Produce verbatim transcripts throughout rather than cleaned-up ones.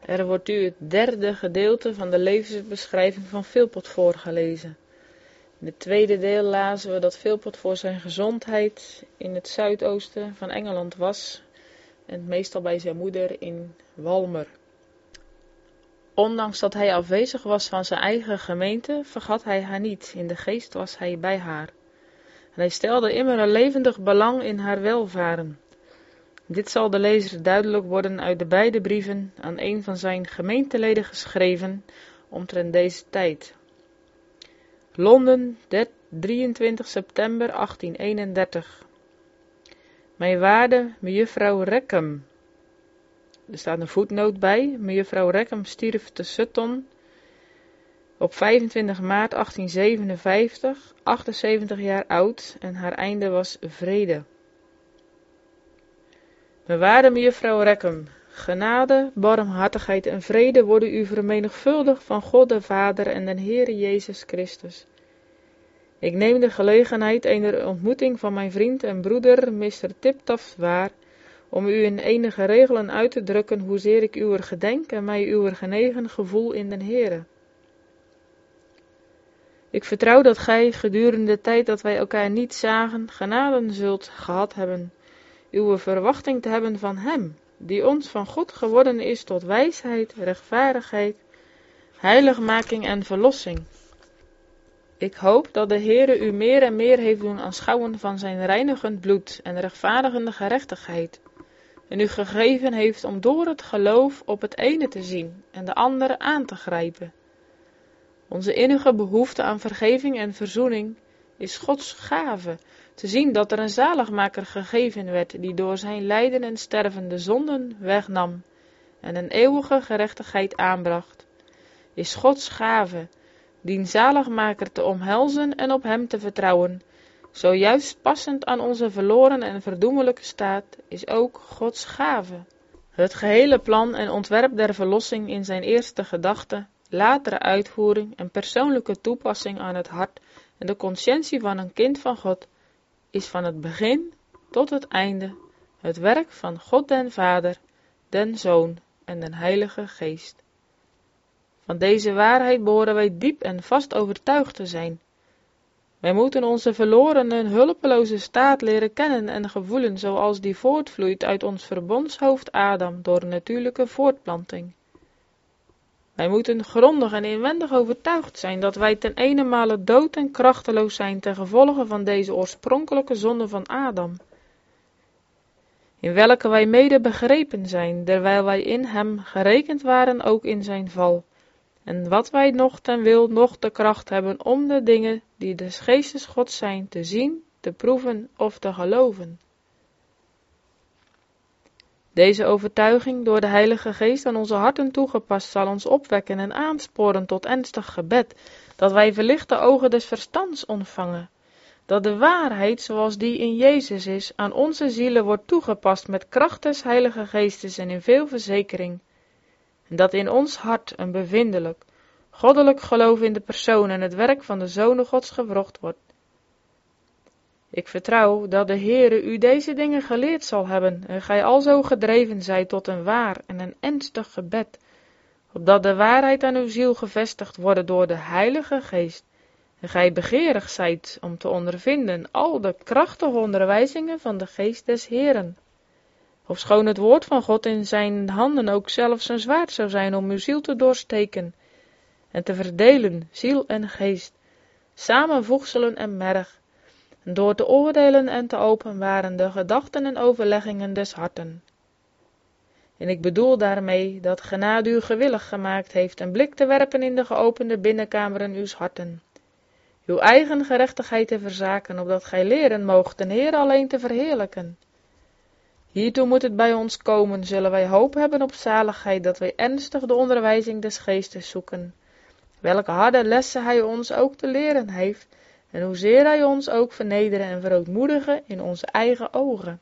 Er wordt u het derde gedeelte van de levensbeschrijving van Philpot voorgelezen. In het tweede deel lazen we dat Philpot voor zijn gezondheid in het zuidoosten van Engeland was en meestal bij zijn moeder in Walmer. Ondanks dat hij afwezig was van zijn eigen gemeente, vergat hij haar niet. In de geest was hij bij haar. En hij stelde immer een levendig belang in haar welvaren. Dit zal de lezer duidelijk worden uit de beide brieven aan een van zijn gemeenteleden geschreven omtrent deze tijd. Londen, drieëntwintig september achttienhonderdeenendertig. Mijn waarde mejuffrouw Rackham. Er staat een voetnoot bij. Mejuffrouw Rackham stierf te Sutton op vijfentwintig maart achttienzevenenvijftig, achtenzeventig jaar oud, en haar einde was vrede. Mijn waarde mejuffrouw Rackham, genade, barmhartigheid en vrede worden u vermenigvuldigd van God de Vader en den Heere Jezus Christus. Ik neem de gelegenheid eener ontmoeting van mijn vriend en broeder mister Tiptoft waar, om u in enige regelen uit te drukken hoezeer ik uwer gedenk en mij uwer genegen gevoel in den Heere. Ik vertrouw dat gij gedurende de tijd dat wij elkaar niet zagen, genade zult gehad hebben, uw verwachting te hebben van hem, die ons van God geworden is tot wijsheid, rechtvaardigheid, heiligmaking en verlossing. Ik hoop dat de Heere u meer en meer heeft doen aanschouwen van zijn reinigend bloed en rechtvaardigende gerechtigheid, en u gegeven heeft om door het geloof op het ene te zien en de andere aan te grijpen. Onze innige behoefte aan vergeving en verzoening is Gods gave, te zien dat er een zaligmaker gegeven werd, die door zijn lijden en sterven de zonden wegnam en een eeuwige gerechtigheid aanbracht, is Gods gave, dien zaligmaker te omhelzen en op hem te vertrouwen, zojuist passend aan onze verloren en verdoemelijke staat, is ook Gods gave. Het gehele plan en ontwerp der verlossing in zijn eerste gedachte, latere uitvoering en persoonlijke toepassing aan het hart en de conscientie van een kind van God, is van het begin tot het einde het werk van God den Vader, den Zoon en den Heilige Geest. Van deze waarheid behoren wij diep en vast overtuigd te zijn. Wij moeten onze verloren en hulpeloze staat leren kennen en gevoelen zoals die voortvloeit uit ons verbondshoofd Adam door natuurlijke voortplanting. Wij moeten grondig en inwendig overtuigd zijn dat wij ten enemale dood en krachteloos zijn ten gevolge van deze oorspronkelijke zonde van Adam, in welke wij mede begrepen zijn, terwijl wij in hem gerekend waren ook in zijn val, en wat wij nog ten wil nog de kracht hebben om de dingen die des geestes Gods zijn te zien, te proeven of te geloven. Deze overtuiging door de Heilige Geest aan onze harten toegepast zal ons opwekken en aansporen tot ernstig gebed, dat wij verlichte ogen des verstands ontvangen, dat de waarheid zoals die in Jezus is aan onze zielen wordt toegepast met kracht des Heilige Geestes en in veel verzekering, en dat in ons hart een bevindelijk, goddelijk geloof in de persoon en het werk van de Zonen Gods gewrocht wordt. Ik vertrouw dat de Heere u deze dingen geleerd zal hebben en gij alzo gedreven zijt tot een waar en een ernstig gebed, opdat de waarheid aan uw ziel gevestigd worden door de Heilige Geest, en gij begeerig zijt om te ondervinden al de krachtige onderwijzingen van de Geest des Heeren. Ofschoon het woord van God in zijn handen ook zelfs een zwaard zou zijn om uw ziel te doorsteken en te verdelen, ziel en geest, samenvoegselen en merg, en door te oordelen en te openbaren de gedachten en overleggingen des harten. En ik bedoel daarmee dat genade u gewillig gemaakt heeft een blik te werpen in de geopende binnenkameren uws harten, uw eigen gerechtigheid te verzaken, opdat gij leren moogt den Heer alleen te verheerlijken. Hiertoe moet het bij ons komen, zullen wij hoop hebben op zaligheid, dat wij ernstig de onderwijzing des geestes zoeken, welke harde lessen hij ons ook te leren heeft, en hoezeer hij ons ook vernederen en verootmoedigen in onze eigen ogen.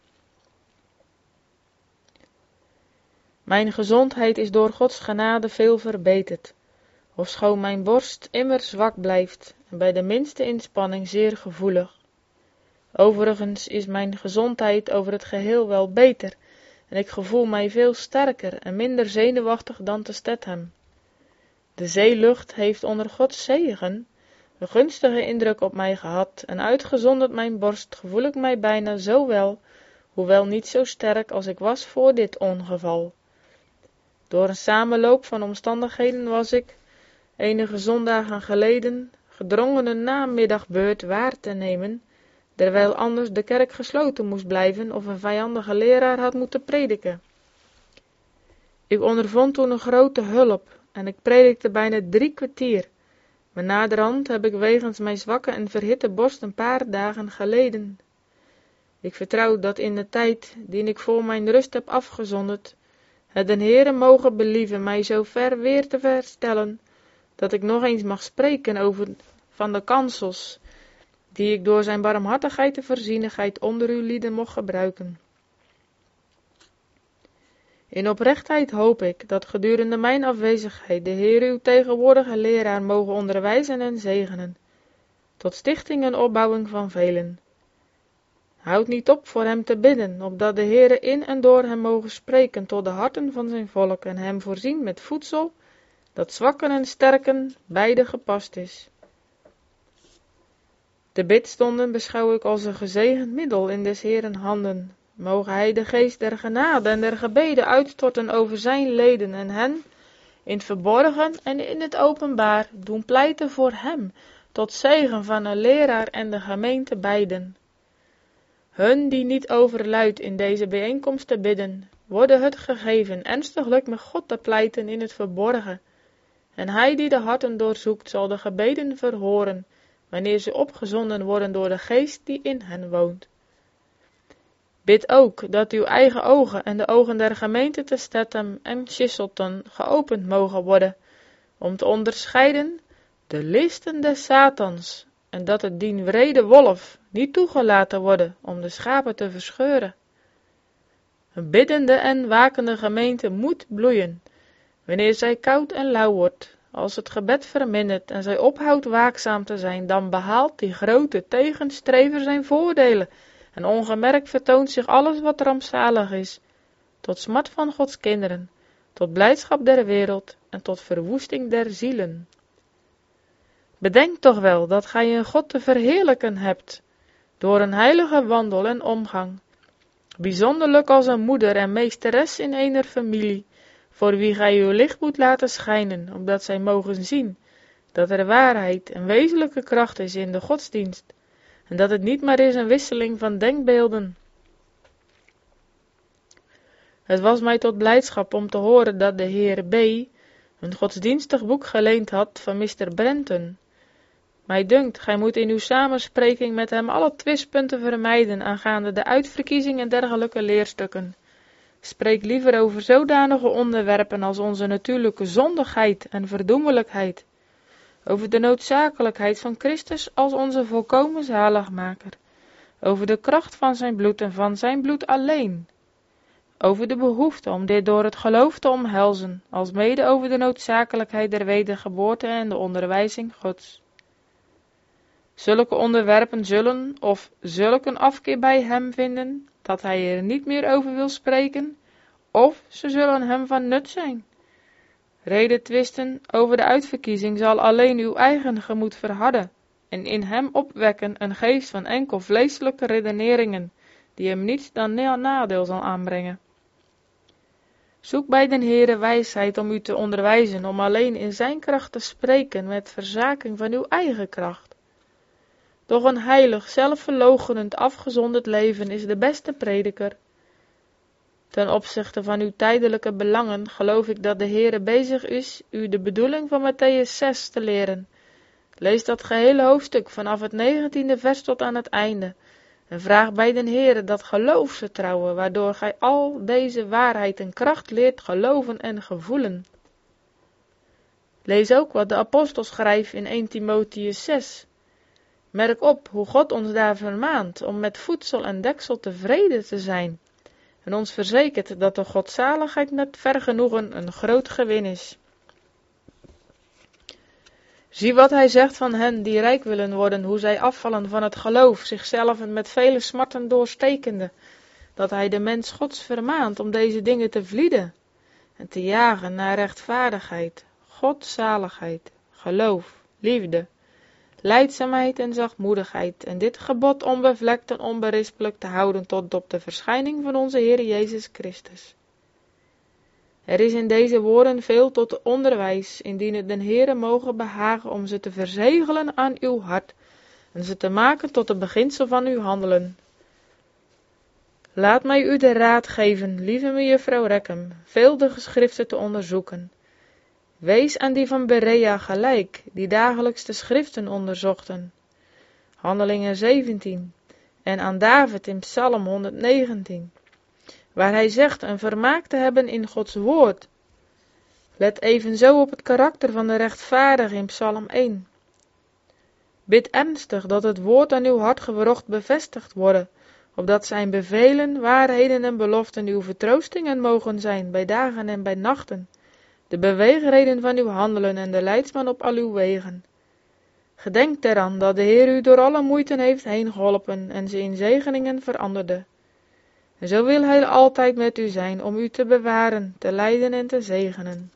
Mijn gezondheid is door Gods genade veel verbeterd, ofschoon mijn borst immer zwak blijft en bij de minste inspanning zeer gevoelig. Overigens is mijn gezondheid over het geheel wel beter, en ik gevoel mij veel sterker en minder zenuwachtig dan te Stedham. De zeelucht heeft onder Gods zegen een gunstige indruk op mij gehad en uitgezonderd mijn borst gevoel ik mij bijna zo wel, hoewel niet zo sterk als ik was voor dit ongeval. Door een samenloop van omstandigheden was ik, enige zondagen geleden, gedrongen een namiddagbeurt waar te nemen, terwijl anders de kerk gesloten moest blijven of een vijandige leraar had moeten prediken. Ik ondervond toen een grote hulp en ik predikte bijna drie kwartier, maar naderhand heb ik wegens mijn zwakke en verhitte borst een paar dagen geleden. Ik vertrouw dat in de tijd, die ik voor mijn rust heb afgezonderd, het den Heere mogen believen mij zo ver weer te herstellen, dat ik nog eens mag spreken over van de kansels, die ik door zijn barmhartigheid en voorzienigheid onder uw lieden mocht gebruiken. In oprechtheid hoop ik dat gedurende mijn afwezigheid de Heer uw tegenwoordige leraar mogen onderwijzen en zegenen, tot stichting en opbouwing van velen. Houd niet op voor hem te bidden, opdat de Heere in en door hem mogen spreken tot de harten van zijn volk en hem voorzien met voedsel, dat zwakken en sterken beide gepast is. De bidstonden beschouw ik als een gezegend middel in des Heeren handen. Moge hij de geest der genade en der gebeden uitstorten over zijn leden en hen, in het verborgen en in het openbaar, doen pleiten voor hem, tot zegen van een leraar en de gemeente beiden. Hun die niet overluid in deze bijeenkomst te bidden, worden het gegeven ernstiglijk met God te pleiten in het verborgen. En hij die de harten doorzoekt, zal de gebeden verhoren, wanneer ze opgezonden worden door de geest die in hen woont. Bid ook dat uw eigen ogen en de ogen der gemeente te Stedham en Chisselton geopend mogen worden, om te onderscheiden de listen des Satans, en dat het dien wrede wolf niet toegelaten worden om de schapen te verscheuren. Een biddende en wakende gemeente moet bloeien, wanneer zij koud en lauw wordt. Als het gebed vermindert en zij ophoudt waakzaam te zijn, dan behaalt die grote tegenstrever zijn voordelen, en ongemerkt vertoont zich alles wat rampzalig is, tot smart van Gods kinderen, tot blijdschap der wereld en tot verwoesting der zielen. Bedenk toch wel dat gij een God te verheerlijken hebt, door een heilige wandel en omgang, bijzonderlijk als een moeder en meesteres in eener familie, voor wie gij uw licht moet laten schijnen, opdat zij mogen zien dat er waarheid en wezenlijke kracht is in de godsdienst, en dat het niet maar is een wisseling van denkbeelden. Het was mij tot blijdschap om te horen dat de heer B. een godsdienstig boek geleend had van mister Brenton. Mij dunkt, gij moet in uw samenspreking met hem alle twistpunten vermijden aangaande de uitverkiezing en dergelijke leerstukken. Spreek liever over zodanige onderwerpen als onze natuurlijke zondigheid en verdoemelijkheid, over de noodzakelijkheid van Christus als onze volkomen zaligmaker, over de kracht van zijn bloed en van zijn bloed alleen, over de behoefte om dit door het geloof te omhelzen, alsmede over de noodzakelijkheid der wedergeboorte en de onderwijzing Gods. Zulke onderwerpen zullen of zulk een afkeer bij hem vinden, dat hij er niet meer over wil spreken, of ze zullen hem van nut zijn. Redetwisten over de uitverkiezing zal alleen uw eigen gemoed verharden en in hem opwekken een geest van enkel vleeselijke redeneringen, die hem niets dan nadeel zal aanbrengen. Zoek bij den Heere wijsheid om u te onderwijzen, om alleen in zijn kracht te spreken met verzaking van uw eigen kracht. Doch een heilig, zelfverloochenend, afgezonderd leven is de beste prediker. Ten opzichte van uw tijdelijke belangen geloof ik dat de Heere bezig is u de bedoeling van Mattheüs zes te leren. Lees dat gehele hoofdstuk vanaf het negentiende vers tot aan het einde en vraag bij den Heere dat geloofsvertrouwen, waardoor gij al deze waarheid en kracht leert geloven en gevoelen. Lees ook wat de apostel schrijft in eerste Timotheüs zes. Merk op hoe God ons daar vermaant om met voedsel en deksel tevreden te zijn en ons verzekert dat de godzaligheid met vergenoegen een groot gewin is. Zie wat hij zegt van hen die rijk willen worden, hoe zij afvallen van het geloof, zichzelf met vele smarten doorstekende, dat hij de mens Gods vermaant om deze dingen te vlieden en te jagen naar rechtvaardigheid, godzaligheid, geloof, liefde, lijdzaamheid en zachtmoedigheid, en dit gebod onbevlekt en onberispelijk te houden tot op de verschijning van onze Heer Jezus Christus. Er is in deze woorden veel tot onderwijs, indien het den Heere mogen behagen om ze te verzegelen aan uw hart en ze te maken tot het beginsel van uw handelen. Laat mij u de raad geven, lieve mejuffrouw Rechem, veel de geschriften te onderzoeken. Wees aan die van Berea gelijk, die dagelijks de schriften onderzochten. Handelingen zeventien. En aan David in Psalm honderdnegentien, waar hij zegt een vermaak te hebben in Gods woord. Let evenzo op het karakter van de rechtvaardige in Psalm één. Bid ernstig dat het woord aan uw hart gewrocht bevestigd worden, opdat zijn bevelen, waarheden en beloften uw vertroostingen mogen zijn bij dagen en bij nachten, de beweegreden van uw handelen en de leidsman op al uw wegen. Gedenk eraan dat de Heer u door alle moeiten heeft heen geholpen en ze in zegeningen veranderde. En zo wil hij altijd met u zijn om u te bewaren, te leiden en te zegenen.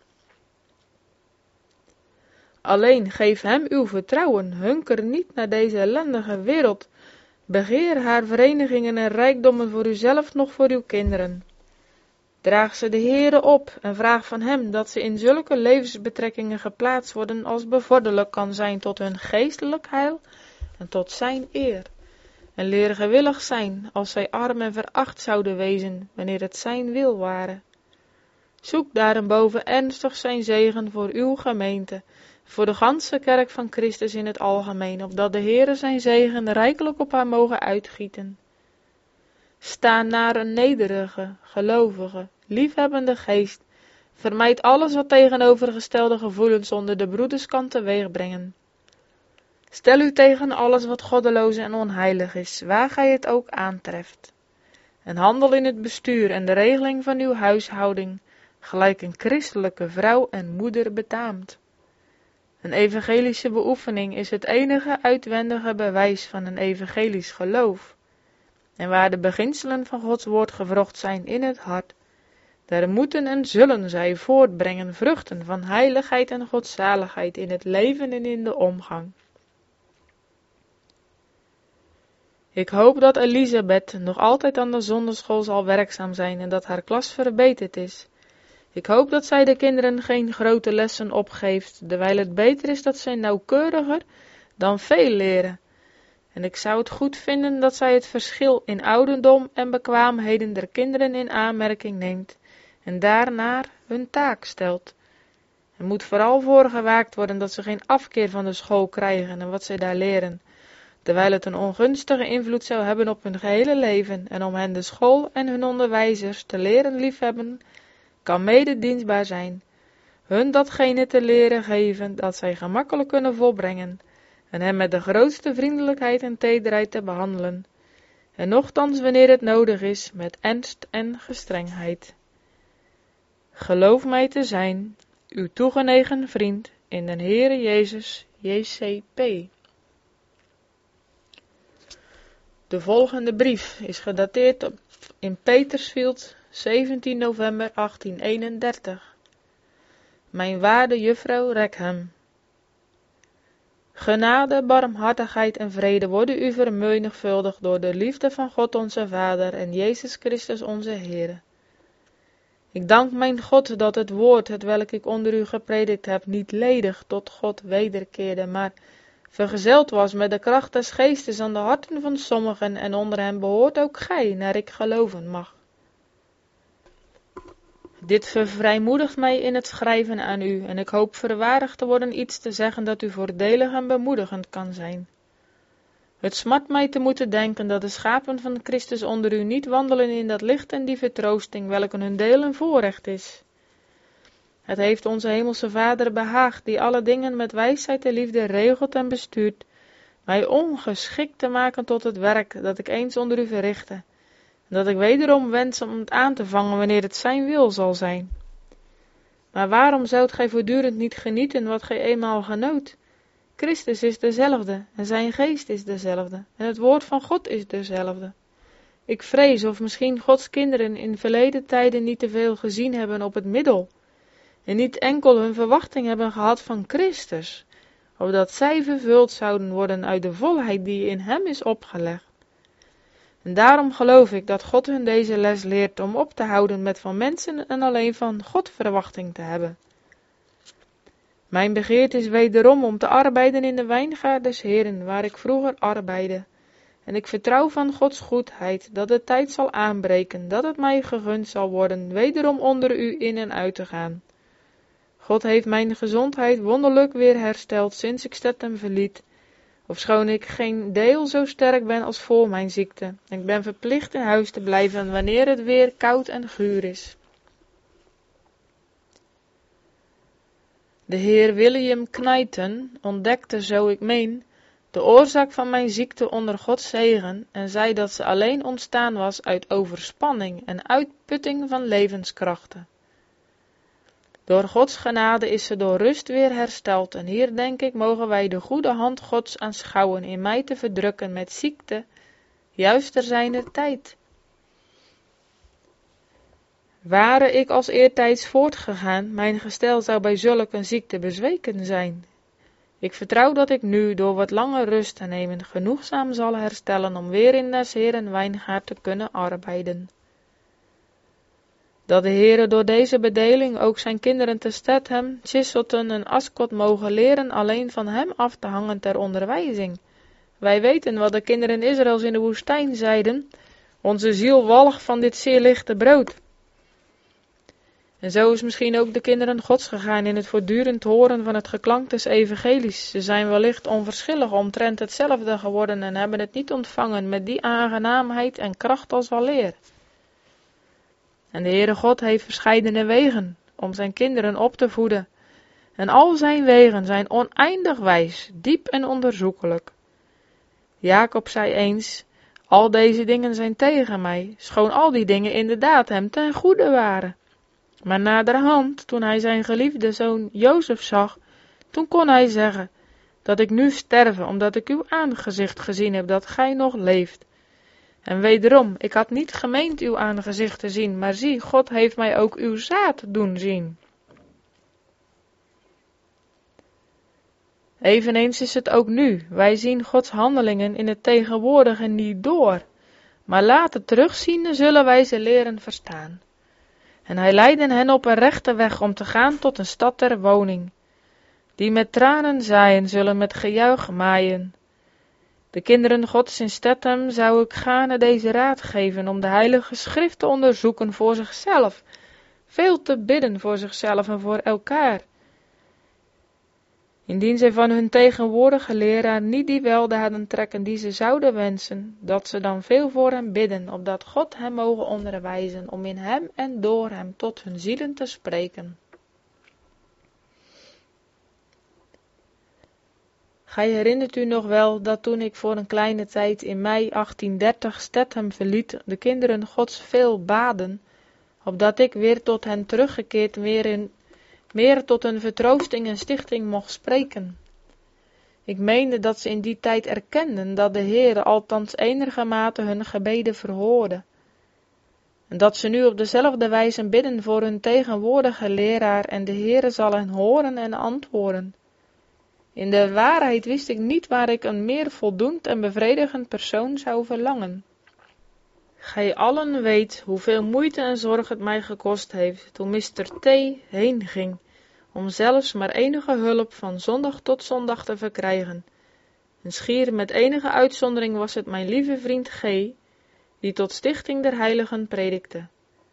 Alleen geef hem uw vertrouwen, hunker niet naar deze ellendige wereld. Begeer haar verenigingen en rijkdommen voor uzelf nog voor uw kinderen. Draag ze de Heere op en vraag van hem dat ze in zulke levensbetrekkingen geplaatst worden als bevorderlijk kan zijn tot hun geestelijk heil en tot zijn eer. En leer gewillig zijn als zij arm en veracht zouden wezen wanneer het zijn wil ware. Zoek daarenboven ernstig zijn zegen voor uw gemeente, voor de ganse kerk van Christus in het algemeen, opdat de Heere zijn zegen rijkelijk op haar mogen uitgieten. Sta naar een nederige, gelovige, liefhebbende geest. Vermijd alles wat tegenovergestelde gevoelens onder de broeders kan teweegbrengen. Stel u tegen alles wat goddeloos en onheilig is, waar gij het ook aantreft. En handel in het bestuur en de regeling van uw huishouding, gelijk een christelijke vrouw en moeder betaamt. Een evangelische beoefening is het enige uitwendige bewijs van een evangelisch geloof. En waar de beginselen van Gods woord gewrocht zijn in het hart, daar moeten en zullen zij voortbrengen vruchten van heiligheid en godzaligheid in het leven en in de omgang. Ik hoop dat Elisabeth nog altijd aan de zonderschool zal werkzaam zijn en dat haar klas verbeterd is. Ik hoop dat zij de kinderen geen grote lessen opgeeft, terwijl het beter is dat zij nauwkeuriger dan veel leren. En ik zou het goed vinden dat zij het verschil in ouderdom en bekwaamheden der kinderen in aanmerking neemt en daarnaar hun taak stelt. Er moet vooral voor gewaakt worden dat ze geen afkeer van de school krijgen en wat zij daar leren, terwijl het een ongunstige invloed zou hebben op hun gehele leven, en om hen de school en hun onderwijzers te leren liefhebben, kan mede dienstbaar zijn, hun datgene te leren geven dat zij gemakkelijk kunnen volbrengen, en hen met de grootste vriendelijkheid en tederheid te behandelen, en nochtans wanneer het nodig is, met ernst en gestrengheid. Geloof mij te zijn, uw toegenegen vriend, in den Heere Jezus, J C P. De volgende brief is gedateerd op, in Petersfield, zeventien november achttienhonderdeenendertig. Mijn waarde juffrouw Rechem. Genade, barmhartigheid en vrede worden u vermenigvuldigd door de liefde van God onze Vader en Jezus Christus onze Heer. Ik dank mijn God dat het woord, hetwelk ik onder u gepredikt heb, niet ledig tot God wederkeerde, maar vergezeld was met de kracht des geestes aan de harten van sommigen, en onder hen behoort ook gij, naar ik geloven mag. Dit vervrijmoedigt mij in het schrijven aan u, en ik hoop verwaardigd te worden iets te zeggen dat u voordelig en bemoedigend kan zijn. Het smart mij te moeten denken dat de schapen van Christus onder u niet wandelen in dat licht en die vertroosting, welke hun deel en voorrecht is. Het heeft onze hemelse Vader behaagd, die alle dingen met wijsheid en liefde regelt en bestuurt, mij ongeschikt te maken tot het werk dat ik eens onder u verrichtte, en dat ik wederom wens om het aan te vangen wanneer het zijn wil zal zijn. Maar waarom zoudt gij voortdurend niet genieten wat gij eenmaal genoot? Christus is dezelfde, en zijn geest is dezelfde, en het woord van God is dezelfde. Ik vrees of misschien Gods kinderen in verleden tijden niet te veel gezien hebben op het middel en niet enkel hun verwachting hebben gehad van Christus, opdat zij vervuld zouden worden uit de volheid die in hem is opgelegd. En daarom geloof ik dat God hun deze les leert om op te houden met van mensen en alleen van God verwachting te hebben. Mijn begeerte is wederom om te arbeiden in de wijngaard des Heeren, waar ik vroeger arbeidde. En ik vertrouw van Gods goedheid dat de tijd zal aanbreken, dat het mij gegund zal worden, wederom onder u in en uit te gaan. God heeft mijn gezondheid wonderlijk weer hersteld sinds ik Stethem verliet, ofschoon ik geen deel zo sterk ben als voor mijn ziekte. Ik ben verplicht in huis te blijven wanneer het weer koud en guur is. De heer William Knighton ontdekte, zo ik meen, de oorzaak van mijn ziekte onder Gods zegen en zei dat ze alleen ontstaan was uit overspanning en uitputting van levenskrachten. Door Gods genade is ze door rust weer hersteld en hier denk ik mogen wij de goede hand Gods aanschouwen in mij te verdrukken met ziekte, juist ter zijner tijd. Ware ik als eertijds voortgegaan, mijn gestel zou bij zulk een ziekte bezweken zijn. Ik vertrouw dat ik nu, door wat langer rust te nemen, genoegzaam zal herstellen om weer in des Heeren wijngaard te kunnen arbeiden. Dat de Heere door deze bedeling ook zijn kinderen te Stethem, Chiselton en Ascot mogen leren alleen van hem af te hangen ter onderwijzing. Wij weten wat de kinderen Israëls in de woestijn zeiden, onze ziel walgt van dit zeer lichte brood. En zo is misschien ook de kinderen Gods gegaan in het voortdurend horen van het geklank des evangelies. Ze zijn wellicht onverschillig omtrent hetzelfde geworden en hebben het niet ontvangen met die aangenaamheid en kracht als weleer. En de Heere God heeft verscheidene wegen om zijn kinderen op te voeden. En al zijn wegen zijn oneindig wijs, diep en onderzoekelijk. Jacob zei eens, al deze dingen zijn tegen mij, schoon al die dingen inderdaad hem ten goede waren. Maar naderhand, toen hij zijn geliefde zoon Jozef zag, toen kon hij zeggen, dat ik nu sterve, omdat ik uw aangezicht gezien heb, dat gij nog leeft. En wederom, ik had niet gemeend uw aangezicht te zien, maar zie, God heeft mij ook uw zaad doen zien. Eveneens is het ook nu, wij zien Gods handelingen in het tegenwoordige niet door, maar later terugziende zullen wij ze leren verstaan. En hij leidde hen op een rechte weg om te gaan tot een stad ter woning. Die met tranen zaaien zullen met gejuich maaien. De kinderen Gods in Stethem zou ik gaarne deze raad geven om de heilige schrift te onderzoeken voor zichzelf, veel te bidden voor zichzelf en voor elkaar. Indien zij van hun tegenwoordige leraar niet die weldaden trekken die ze zouden wensen, dat ze dan veel voor hem bidden, opdat God hem mogen onderwijzen om in hem en door hem tot hun zielen te spreken. Gij herinnert u nog wel dat toen ik voor een kleine tijd in mei achttiendertig Stethem verliet, de kinderen Gods veel baden, opdat ik weer tot hen teruggekeerd meer, in, meer tot een vertroosting en stichting mocht spreken. Ik meende dat ze in die tijd erkenden dat de Heere althans enigermate hun gebeden verhoorde, en dat ze nu op dezelfde wijze bidden voor hun tegenwoordige leraar en de Heere zal hen horen en antwoorden. In de waarheid wist ik niet waar ik een meer voldoend en bevredigend persoon zou verlangen. Gij allen weet hoeveel moeite en zorg het mij gekost heeft toen mister T. heen ging, om zelfs maar enige hulp van zondag tot zondag te verkrijgen. En schier met enige uitzondering was het mijn lieve vriend G., die tot stichting der heiligen predikte.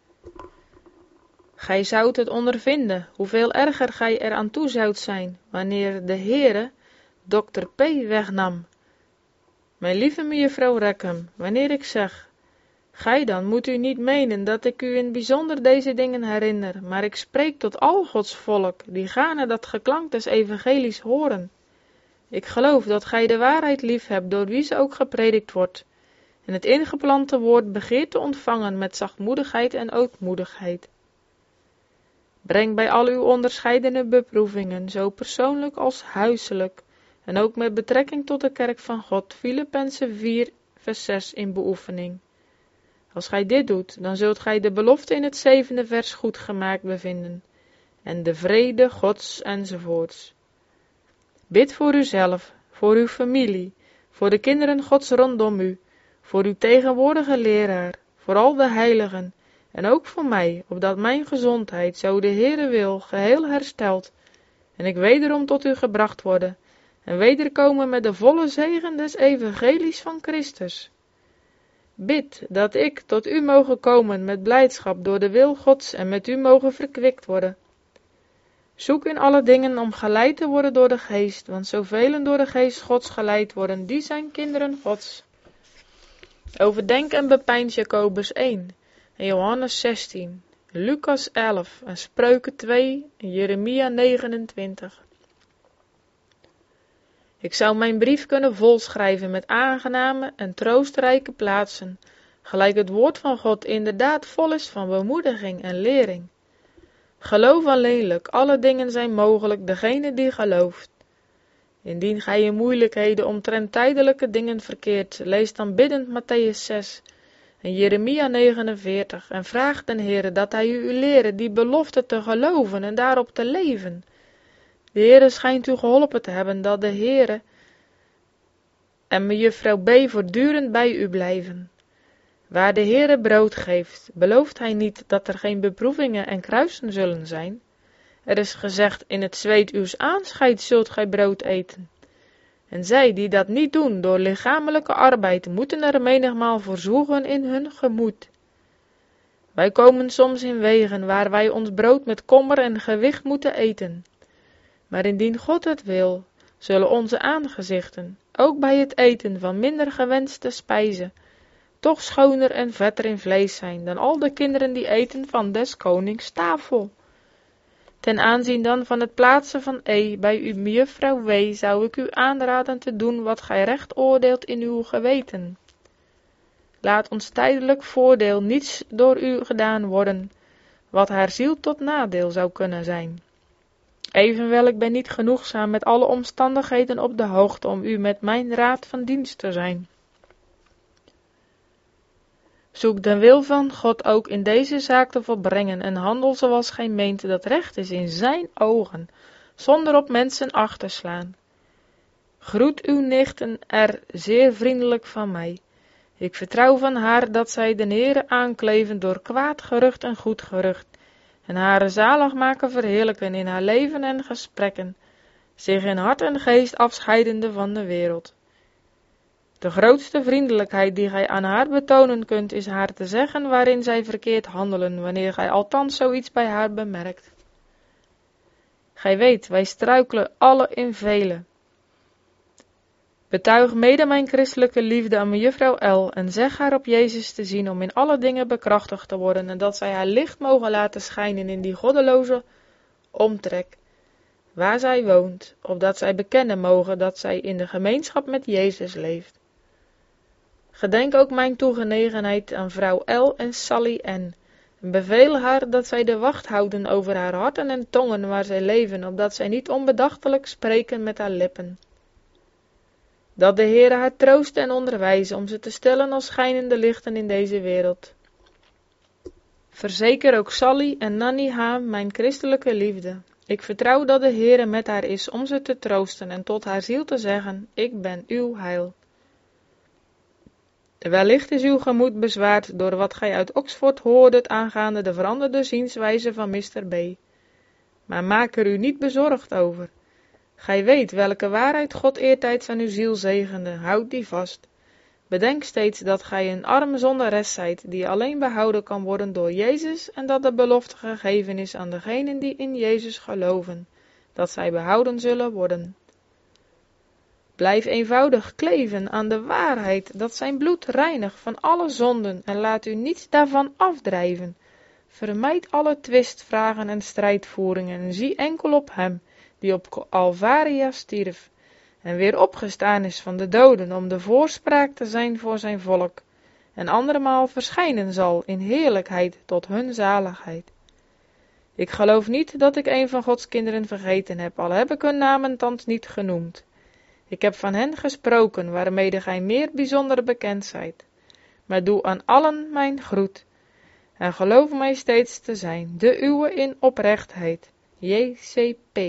Gij zoudt het ondervinden, hoeveel erger gij er aan toe zoudt zijn, wanneer de Heere dokter P. wegnam. Mijn lieve mejuffrouw Rackham, wanneer ik zeg, gij dan moet u niet menen dat ik u in bijzonder deze dingen herinner, maar ik spreek tot al Gods volk, die gaarne dat geklank des evangelies horen. Ik geloof dat gij de waarheid lief hebt, door wie ze ook gepredikt wordt, en het ingeplante woord begeert te ontvangen met zachtmoedigheid en ootmoedigheid. Breng bij al uw onderscheidene beproevingen, zo persoonlijk als huiselijk, en ook met betrekking tot de kerk van God, Filippenzen vier, vers zes in beoefening. Als gij dit doet, dan zult gij de belofte in het zevende vers goed gemaakt bevinden. En de vrede Gods enzovoorts. Bid voor uzelf, voor uw familie, voor de kinderen Gods rondom u, voor uw tegenwoordige leraar, voor al de heiligen, en ook voor mij, opdat mijn gezondheid, zo de Heere wil, geheel herstelt, en ik wederom tot u gebracht worden, en wederkomen met de volle zegen des evangelies van Christus. Bid dat ik tot u mogen komen met blijdschap door de wil Gods en met u mogen verkwikt worden. Zoek in alle dingen om geleid te worden door de Geest, want zoveel door de Geest Gods geleid worden, die zijn kinderen Gods. Overdenk en bepeins Jacobus één, en Johannes zestien, Lucas elf, en Spreuken twee, en Jeremia negenentwintig. Ik zou mijn brief kunnen volschrijven met aangename en troostrijke plaatsen, gelijk het woord van God inderdaad vol is van bemoediging en lering. Geloof alleenlijk, alle dingen zijn mogelijk, degene die gelooft. Indien gij in moeilijkheden omtrent tijdelijke dingen verkeert, lees dan biddend Mattheüs zes en Jeremia negenenveertig en vraag den Heere dat hij u lere die belofte te geloven en daarop te leven. De Heere schijnt u geholpen te hebben dat de Heere en mejuffrouw B. voortdurend bij u blijven. Waar de Heere brood geeft, belooft hij niet dat er geen beproevingen en kruisen zullen zijn. Er is gezegd, in het zweet uws aanscheids zult gij brood eten. En zij die dat niet doen door lichamelijke arbeid, moeten er menigmaal voor zwoegen in hun gemoed. Wij komen soms in wegen waar wij ons brood met kommer en gewicht moeten eten. Maar indien God het wil, zullen onze aangezichten, ook bij het eten van minder gewenste spijzen, toch schoner en vetter in vlees zijn dan al de kinderen die eten van des konings tafel. Ten aanzien dan van het plaatsen van E bij uw mejuffrouw W. zou ik u aanraden te doen wat gij recht oordeelt in uw geweten. Laat ons tijdelijk voordeel niets door u gedaan worden, wat haar ziel tot nadeel zou kunnen zijn. Evenwel, ik ben niet genoegzaam met alle omstandigheden op de hoogte om u met mijn raad van dienst te zijn. Zoek de wil van God ook in deze zaak te volbrengen en handel zoals gij meent dat recht is in zijn ogen, zonder op mensen acht te slaan. Groet uw nichten er zeer vriendelijk van mij. Ik vertrouw van haar dat zij de Heere aankleven door kwaad gerucht en goed gerucht, en hare zaligmaker verheerlijken in haar leven en gesprekken, zich in hart en geest afscheidende van de wereld. De grootste vriendelijkheid die gij aan haar betonen kunt, is haar te zeggen waarin zij verkeerd handelen, wanneer gij althans zoiets bij haar bemerkt. Gij weet, wij struikelen alle in vele. Betuig mede mijn christelijke liefde aan mejuffrouw L. en zeg haar op Jezus te zien om in alle dingen bekrachtigd te worden en dat zij haar licht mogen laten schijnen in die goddeloze omtrek, waar zij woont, opdat zij bekennen mogen dat zij in de gemeenschap met Jezus leeft. Gedenk ook mijn toegenegenheid aan vrouw L. en Sally N. en beveel haar dat zij de wacht houden over haar harten en tongen waar zij leven, opdat zij niet onbedachtelijk spreken met haar lippen. Dat de Heere haar troost en onderwijze om ze te stellen als schijnende lichten in deze wereld. Verzeker ook Sally en Nanny H. mijn christelijke liefde. Ik vertrouw dat de Heere met haar is om ze te troosten en tot haar ziel te zeggen, ik ben uw heil. Wellicht is uw gemoed bezwaard door wat gij uit Oxford hoordet aangaande de veranderde zienswijze van mister B. Maar maak er u niet bezorgd over. Gij weet welke waarheid God eertijds aan uw ziel zegende, houd die vast. Bedenk steeds dat gij een arme zondares zijt, die alleen behouden kan worden door Jezus en dat de belofte gegeven is aan degenen die in Jezus geloven, dat zij behouden zullen worden. Blijf eenvoudig kleven aan de waarheid, dat zijn bloed reinigt van alle zonden en laat u niets daarvan afdrijven. Vermijd alle twistvragen en strijdvoeringen en zie enkel op hem, die op Calvaria stierf en weer opgestaan is van de doden om de voorspraak te zijn voor zijn volk en andermaal verschijnen zal in heerlijkheid tot hun zaligheid. Ik geloof niet dat ik een van Gods kinderen vergeten heb, al heb ik hun namen thans niet genoemd. Ik heb van hen gesproken, waarmede gij meer bijzonder bekend zijt. maar doe aan allen mijn groet. En geloof mij steeds te zijn, de uwe in oprechtheid. J C P.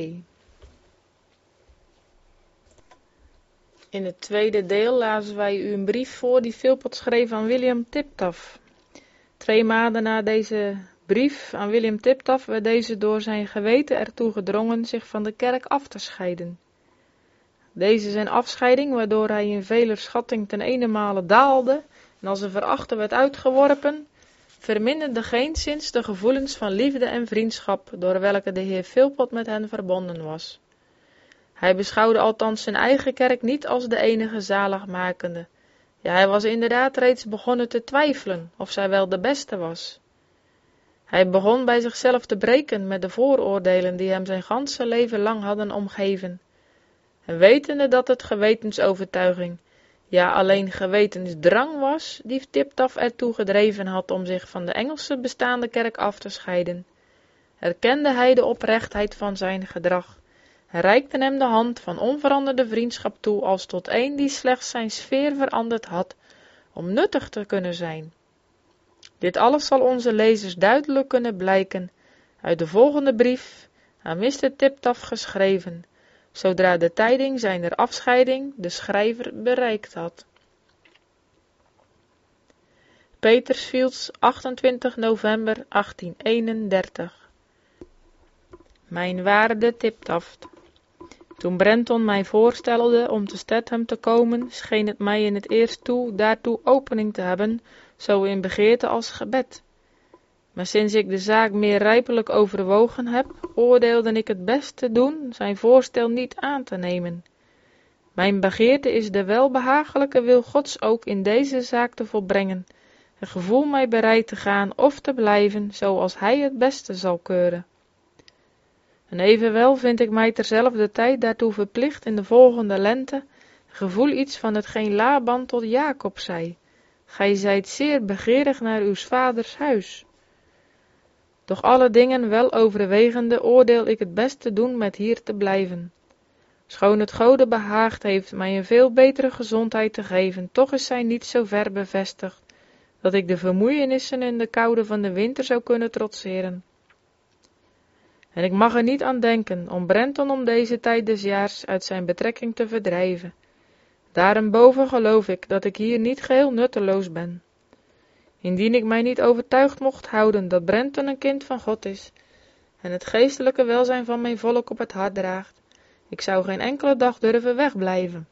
In het tweede deel lazen wij u een brief voor die Philpot schreef aan William Tiptaf. Twee maanden na deze brief aan William Tiptaf werd deze door zijn geweten ertoe gedrongen zich van de kerk af te scheiden. Deze zijn afscheiding, waardoor hij in veler schatting ten ene daalde en als een verachter werd uitgeworpen, verminderde geenszins de gevoelens van liefde en vriendschap, door welke de heer Philpot met hen verbonden was. Hij beschouwde althans zijn eigen kerk niet als de enige zaligmakende. Ja, hij was inderdaad reeds begonnen te twijfelen of zij wel de beste was. Hij begon bij zichzelf te breken met de vooroordelen die hem zijn ganse leven lang hadden omgeven. En wetende dat het gewetensovertuiging, ja alleen gewetensdrang was, die Tiptaf ertoe gedreven had om zich van de Engelse bestaande kerk af te scheiden, erkende hij de oprechtheid van zijn gedrag en reikte hem de hand van onveranderde vriendschap toe als tot een die slechts zijn sfeer veranderd had om nuttig te kunnen zijn. Dit alles zal onze lezers duidelijk kunnen blijken uit de volgende brief aan mister Tiptaf geschreven, zodra de tijding zijner afscheiding de schrijver bereikt had. Petersfields, achtentwintig november achttienhonderdeenendertig. Mijn waarde Tiptaf. Toen Brenton mij voorstelde om te Statham te komen, scheen het mij in het eerst toe daartoe opening te hebben, zo in begeerte als gebed. Maar sinds ik de zaak meer rijpelijk overwogen heb, oordeelde ik het best te doen zijn voorstel niet aan te nemen. Mijn begeerte is de welbehagelijke wil Gods ook in deze zaak te volbrengen, en gevoel mij bereid te gaan of te blijven, zoals hij het beste zal keuren. En evenwel vind ik mij terzelfde tijd daartoe verplicht in de volgende lente, gevoel iets van hetgeen Laban tot Jacob zei: gij zijt zeer begeerig naar uws vaders huis. Doch alle dingen wel overwegende oordeel ik het best te doen met hier te blijven. Schoon het Gode behaagd heeft mij een veel betere gezondheid te geven, toch is zij niet zo ver bevestigd, dat ik de vermoeienissen en de koude van de winter zou kunnen trotseren. En ik mag er niet aan denken om Brenton om deze tijd des jaars uit zijn betrekking te verdrijven. Daarenboven geloof ik dat ik hier niet geheel nutteloos ben. Indien ik mij niet overtuigd mocht houden dat Brenton een kind van God is, en het geestelijke welzijn van mijn volk op het hart draagt, ik zou geen enkele dag durven wegblijven.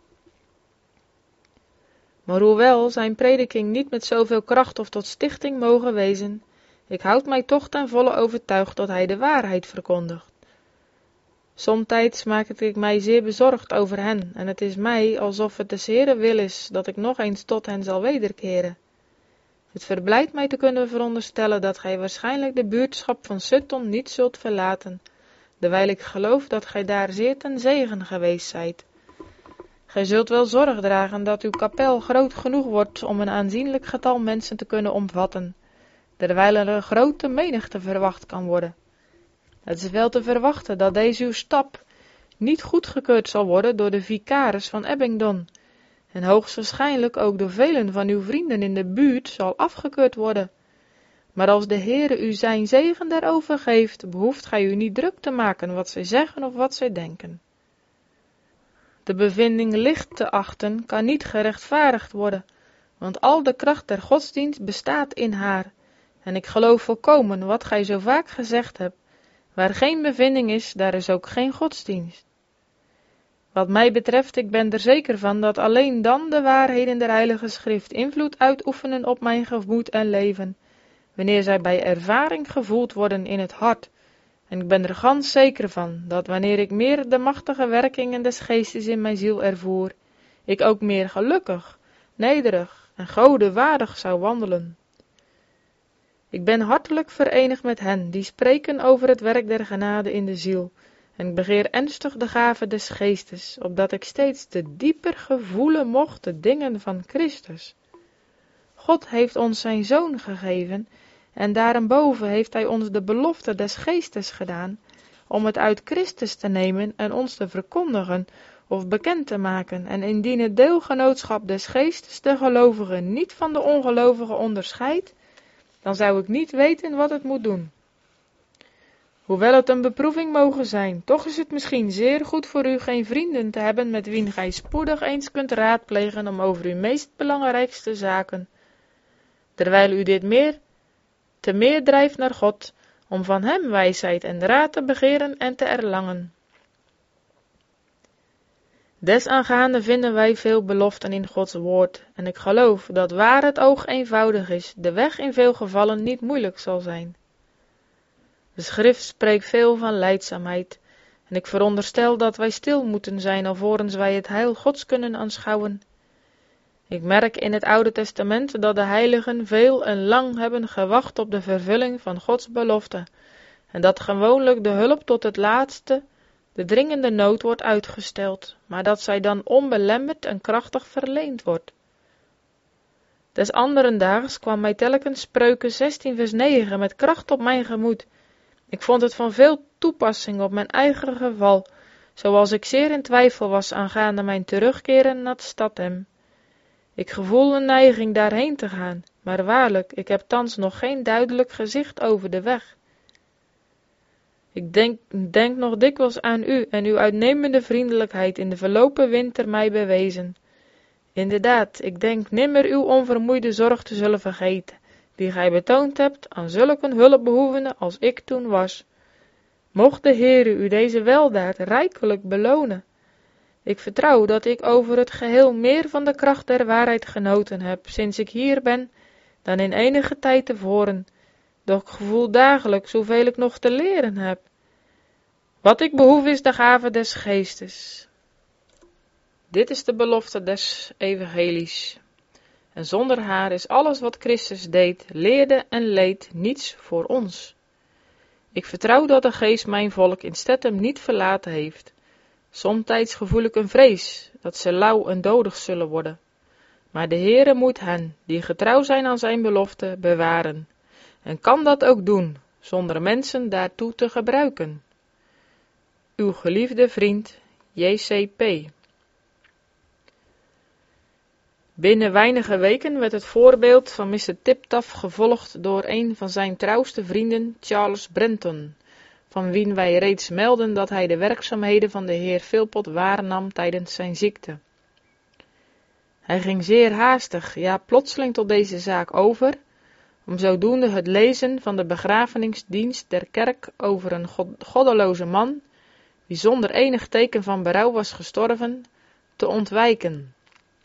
Maar hoewel zijn prediking niet met zoveel kracht of tot stichting mogen wezen, ik houd mij toch ten volle overtuigd dat hij de waarheid verkondigt. Somtijds maak ik mij zeer bezorgd over hen, en het is mij alsof het des Heeren wil is dat ik nog eens tot hen zal wederkeren. Het verblijdt mij te kunnen veronderstellen dat gij waarschijnlijk de buurtschap van Sutton niet zult verlaten, dewijl ik geloof dat gij daar zeer ten zegen geweest zijt. Gij zult wel zorg dragen dat uw kapel groot genoeg wordt om een aanzienlijk getal mensen te kunnen omvatten, terwijl er een grote menigte verwacht kan worden. Het is wel te verwachten dat deze uw stap niet goedgekeurd zal worden door de vicaris van Abingdon, en hoogstwaarschijnlijk ook door velen van uw vrienden in de buurt zal afgekeurd worden. Maar als de Heere u zijn zegen daarover geeft, behoeft gij u niet druk te maken wat zij zeggen of wat zij denken. De bevinding licht te achten kan niet gerechtvaardigd worden, want al de kracht der godsdienst bestaat in haar, en ik geloof volkomen wat gij zo vaak gezegd hebt: waar geen bevinding is, daar is ook geen godsdienst. Wat mij betreft, ik ben er zeker van dat alleen dan de waarheden der Heilige Schrift invloed uitoefenen op mijn gemoed en leven, wanneer zij bij ervaring gevoeld worden in het hart. En ik ben er gans zeker van, dat wanneer ik meer de machtige werkingen des geestes in mijn ziel ervoer, ik ook meer gelukkig, nederig en Gode waardig zou wandelen. Ik ben hartelijk verenigd met hen, die spreken over het werk der genade in de ziel, en ik begeer ernstig de gave des geestes, opdat ik steeds te dieper gevoelen mocht de dingen van Christus. God heeft ons zijn Zoon gegeven, en daarenboven heeft hij ons de belofte des geestes gedaan, om het uit Christus te nemen en ons te verkondigen, of bekend te maken, en indien het deelgenootschap des geestes de gelovigen niet van de ongelovigen onderscheidt, dan zou ik niet weten wat het moet doen. Hoewel het een beproeving mogen zijn, toch is het misschien zeer goed voor u geen vrienden te hebben met wien gij spoedig eens kunt raadplegen om over uw meest belangrijkste zaken, terwijl u dit meer te meer drijft naar God, om van hem wijsheid en raad te begeren en te erlangen. Desaangaande vinden wij veel beloften in Gods woord, en ik geloof dat waar het oog eenvoudig is, de weg in veel gevallen niet moeilijk zal zijn. De schrift spreekt veel van lijdzaamheid, en ik veronderstel dat wij stil moeten zijn alvorens wij het heil Gods kunnen aanschouwen. Ik merk in het Oude Testament dat de heiligen veel en lang hebben gewacht op de vervulling van Gods belofte, en dat gewoonlijk de hulp tot het laatste, de dringende nood, wordt uitgesteld, maar dat zij dan onbelemmerd en krachtig verleend wordt. Des anderen daags kwam mij telkens Spreuken zestien vers negen met kracht op mijn gemoed. Ik vond het van veel toepassing op mijn eigen geval, zoals ik zeer in twijfel was aangaande mijn terugkeren naar Stadhem. Ik gevoel een neiging daarheen te gaan, maar waarlijk, ik heb thans nog geen duidelijk gezicht over de weg. Ik denk, denk nog dikwijls aan u en uw uitnemende vriendelijkheid in de verlopen winter mij bewezen. Inderdaad, ik denk nimmer uw onvermoeide zorg te zullen vergeten, die gij betoond hebt aan zulke hulpbehoevenden als ik toen was. Mocht de Heere u deze weldaad rijkelijk belonen. Ik vertrouw dat ik over het geheel meer van de kracht der waarheid genoten heb, sinds ik hier ben, dan in enige tijd tevoren, doch ik gevoel dagelijks hoeveel ik nog te leren heb. Wat ik behoef is de gave des geestes. Dit is de belofte des evangelies. En zonder haar is alles wat Christus deed, leerde en leed niets voor ons. Ik vertrouw dat de geest mijn volk in Stedhem niet verlaten heeft. Somtijds gevoel ik een vrees, dat ze lauw en dodig zullen worden. Maar de Heere moet hen, die getrouw zijn aan zijn belofte, bewaren. En kan dat ook doen, zonder mensen daartoe te gebruiken. Uw geliefde vriend, J C P. Binnen weinige weken werd het voorbeeld van mister Tiptaf gevolgd door een van zijn trouwste vrienden, Charles Brenton, van wien wij reeds melden dat hij de werkzaamheden van de heer Philpot waarnam tijdens zijn ziekte. Hij ging zeer haastig, ja plotseling tot deze zaak over, om zodoende het lezen van de begrafenisdienst der kerk over een god goddeloze man, die zonder enig teken van berouw was gestorven, te ontwijken.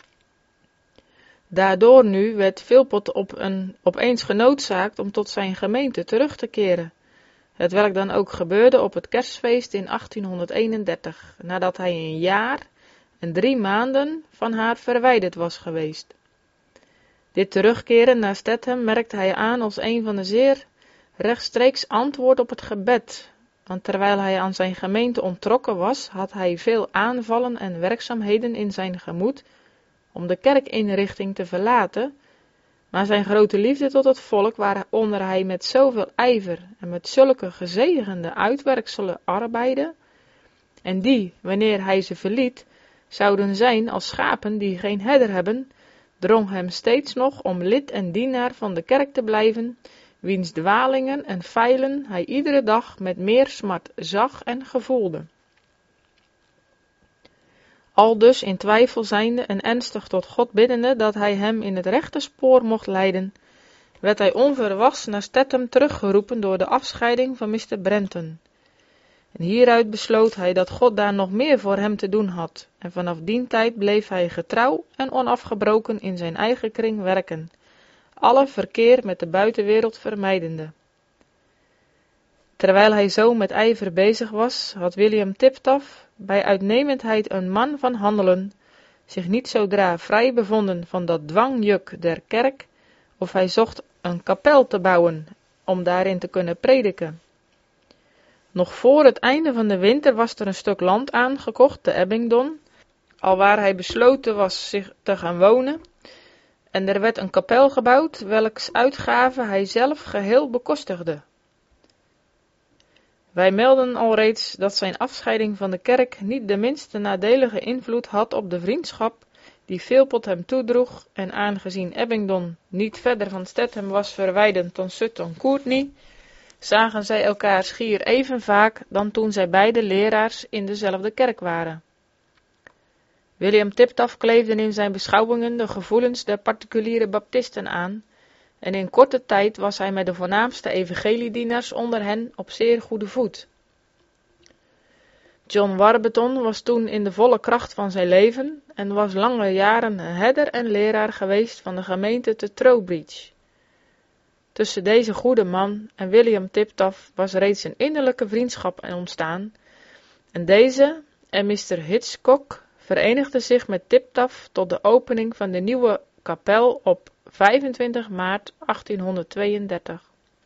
Daardoor nu werd Philpot op een, opeens genoodzaakt om tot zijn gemeente terug te keren, hetwelk dan ook gebeurde op het kerstfeest in achttienhonderdeenendertig, nadat hij een jaar en drie maanden van haar verwijderd was geweest. Dit terugkeren naar Stedhem merkte hij aan als een van de zeer rechtstreeks antwoord op het gebed, want terwijl hij aan zijn gemeente onttrokken was, had hij veel aanvallen en werkzaamheden in zijn gemoed om de kerkinrichting te verlaten, maar zijn grote liefde tot het volk, waaronder hij met zoveel ijver en met zulke gezegende uitwerkselen arbeidde, en die, wanneer hij ze verliet, zouden zijn als schapen die geen herder hebben, drong hem steeds nog om lid en dienaar van de kerk te blijven, wiens dwalingen en feilen hij iedere dag met meer smart zag en gevoelde. Aldus in twijfel zijnde en ernstig tot God biddende dat hij hem in het rechte spoor mocht leiden, werd hij onverwachts naar Stedhem teruggeroepen door de afscheiding van mister Brenton. En hieruit besloot hij dat God daar nog meer voor hem te doen had, en vanaf dien tijd bleef hij getrouw en onafgebroken in zijn eigen kring werken, alle verkeer met de buitenwereld vermijdende. Terwijl hij zo met ijver bezig was, had William Tiptaf, bij uitnemendheid een man van handelen, zich niet zodra vrij bevonden van dat dwangjuk der kerk, of hij zocht een kapel te bouwen, om daarin te kunnen prediken. Nog voor het einde van de winter was er een stuk land aangekocht, te Abingdon, alwaar hij besloten was zich te gaan wonen, en er werd een kapel gebouwd, welks uitgave hij zelf geheel bekostigde. Wij melden alreeds dat zijn afscheiding van de kerk niet de minste nadelige invloed had op de vriendschap die Philpot hem toedroeg, en aangezien Abingdon niet verder van Statham was verwijderd dan Sutton Courtenay, zagen zij elkaar schier even vaak dan toen zij beide leraars in dezelfde kerk waren. William Tiptaf kleefde in zijn beschouwingen de gevoelens der particuliere baptisten aan, en in korte tijd was hij met de voornaamste evangeliedienaars onder hen op zeer goede voet. John Warburton was toen in de volle kracht van zijn leven en was lange jaren herder en leraar geweest van de gemeente te Trowbridge. Tussen deze goede man en William Tiptaf was reeds een innerlijke vriendschap ontstaan, en deze en mister Hitchcock verenigden zich met Tiptaf tot de opening van de nieuwe kapel op vijfentwintig maart achttienhonderdtweeëndertig.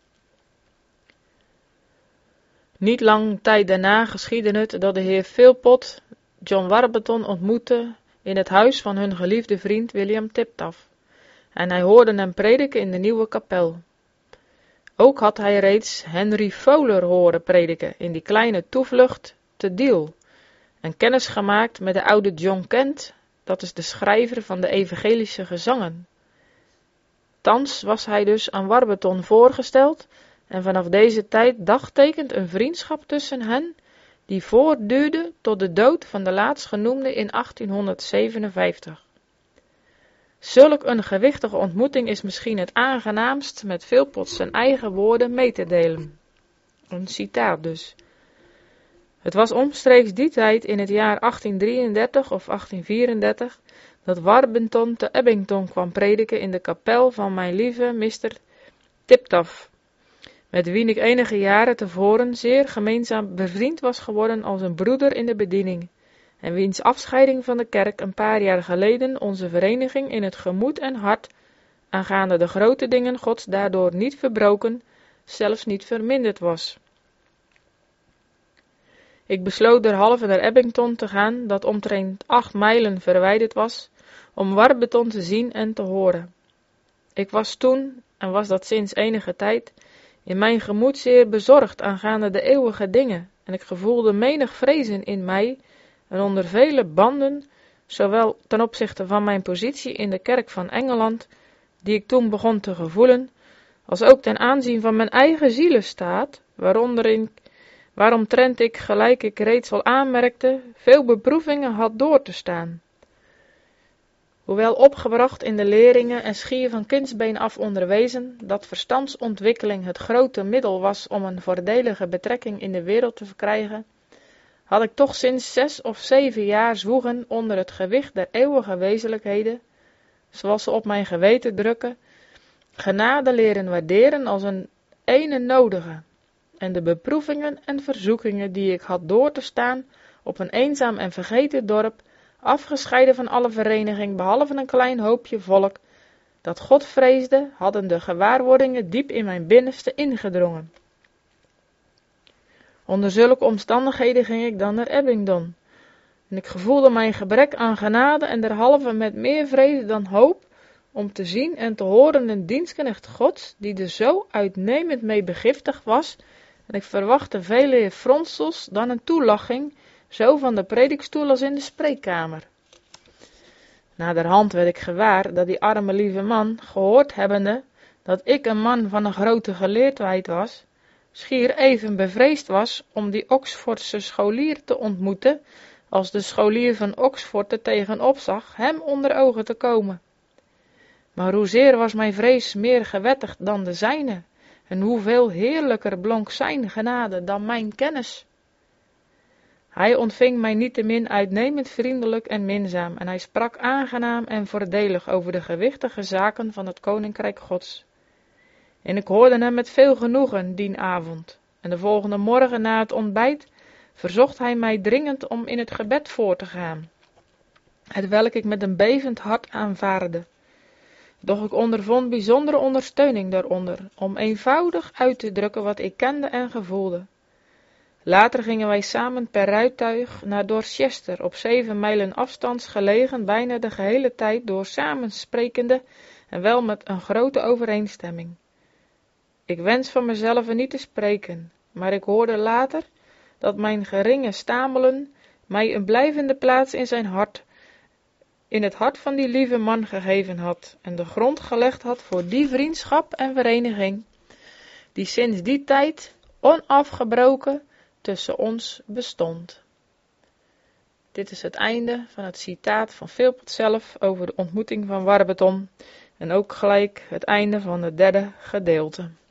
Niet lang tijd daarna geschiedde het dat de heer Philpot John Warburton ontmoette in het huis van hun geliefde vriend William Tiptaf, en hij hoorde hem prediken in de nieuwe kapel. Ook had hij reeds Henry Fowler horen prediken in die kleine toevlucht te Deal, en kennis gemaakt met de oude John Kent, dat is de schrijver van de evangelische gezangen. Thans was hij dus aan Warburton voorgesteld, en vanaf deze tijd dagtekent een vriendschap tussen hen, die voortduurde tot de dood van de laatstgenoemde in achttienhonderdzevenenvijftig. Zulk een gewichtige ontmoeting is misschien het aangenaamst met Philpot zijn eigen woorden mee te delen. Een citaat dus. Het was omstreeks die tijd in het jaar achttiendrieëndertig of achttienvierendertig dat Warburton te Abingdon kwam prediken in de kapel van mijn lieve mister Tiptaf, met wien ik enige jaren tevoren zeer gemeenzaam bevriend was geworden als een broeder in de bediening, en wiens afscheiding van de kerk een paar jaar geleden onze vereniging in het gemoed en hart aangaande de grote dingen Gods daardoor niet verbroken, zelfs niet verminderd was. Ik besloot derhalve naar Abingdon te gaan, dat omtrent acht mijlen verwijderd was, om Warburton te zien en te horen. Ik was toen, en was dat sinds enige tijd, in mijn gemoed zeer bezorgd aangaande de eeuwige dingen, en ik gevoelde menig vrezen in mij, en onder vele banden, zowel ten opzichte van mijn positie in de kerk van Engeland, die ik toen begon te gevoelen, als ook ten aanzien van mijn eigen zielestaat, waaronder ik, waaromtrent ik, gelijk ik reeds al aanmerkte, veel beproevingen had door te staan. Hoewel opgebracht in de leringen en schier van kindsbeen af onderwezen, dat verstandsontwikkeling het grote middel was om een voordelige betrekking in de wereld te verkrijgen, had ik toch sinds zes of zeven jaar zwoegen onder het gewicht der eeuwige wezenlijkheden, zoals ze op mijn geweten drukken, genade leren waarderen als een ene nodige, en de beproevingen en verzoekingen die ik had door te staan op een eenzaam en vergeten dorp, afgescheiden van alle vereniging, behalve een klein hoopje volk, dat God vreesde, hadden de gewaarwordingen diep in mijn binnenste ingedrongen. Onder zulke omstandigheden ging ik dan naar Abingdon, en ik gevoelde mijn gebrek aan genade en derhalve met meer vrees dan hoop, om te zien en te horen een dienstknecht Gods, die er zo uitnemend mee begiftigd was, en ik verwachtte vele fronsels dan een toelaching, zo van de predikstoel als in de spreekkamer. Naderhand werd ik gewaar dat die arme lieve man, gehoord hebbende dat ik een man van een grote geleerdheid was, schier even bevreesd was om die Oxfordse scholier te ontmoeten, als de scholier van Oxford er tegenop zag hem onder ogen te komen. Maar hoezeer was mijn vrees meer gewettigd dan de zijne, en hoeveel heerlijker blonk zijn genade dan mijn kennis. Hij ontving mij niettemin uitnemend vriendelijk en minzaam, en hij sprak aangenaam en voordelig over de gewichtige zaken van het Koninkrijk Gods. En ik hoorde hem met veel genoegen dien avond, en de volgende morgen na het ontbijt verzocht hij mij dringend om in het gebed voor te gaan, hetwelk ik met een bevend hart aanvaardde. Doch ik ondervond bijzondere ondersteuning daaronder, om eenvoudig uit te drukken wat ik kende en gevoelde. Later gingen wij samen per rijtuig naar Dorchester, op zeven mijlen afstands gelegen, bijna de gehele tijd door samensprekende en wel met een grote overeenstemming. Ik wens van mezelf niet te spreken, maar ik hoorde later dat mijn geringe stamelen mij een blijvende plaats in zijn hart, in het hart van die lieve man gegeven had en de grond gelegd had voor die vriendschap en vereniging, die sinds die tijd onafgebroken tussen ons bestond. Dit is het einde van het citaat van Philpot zelf over de ontmoeting van Warburton en ook gelijk het einde van het derde gedeelte.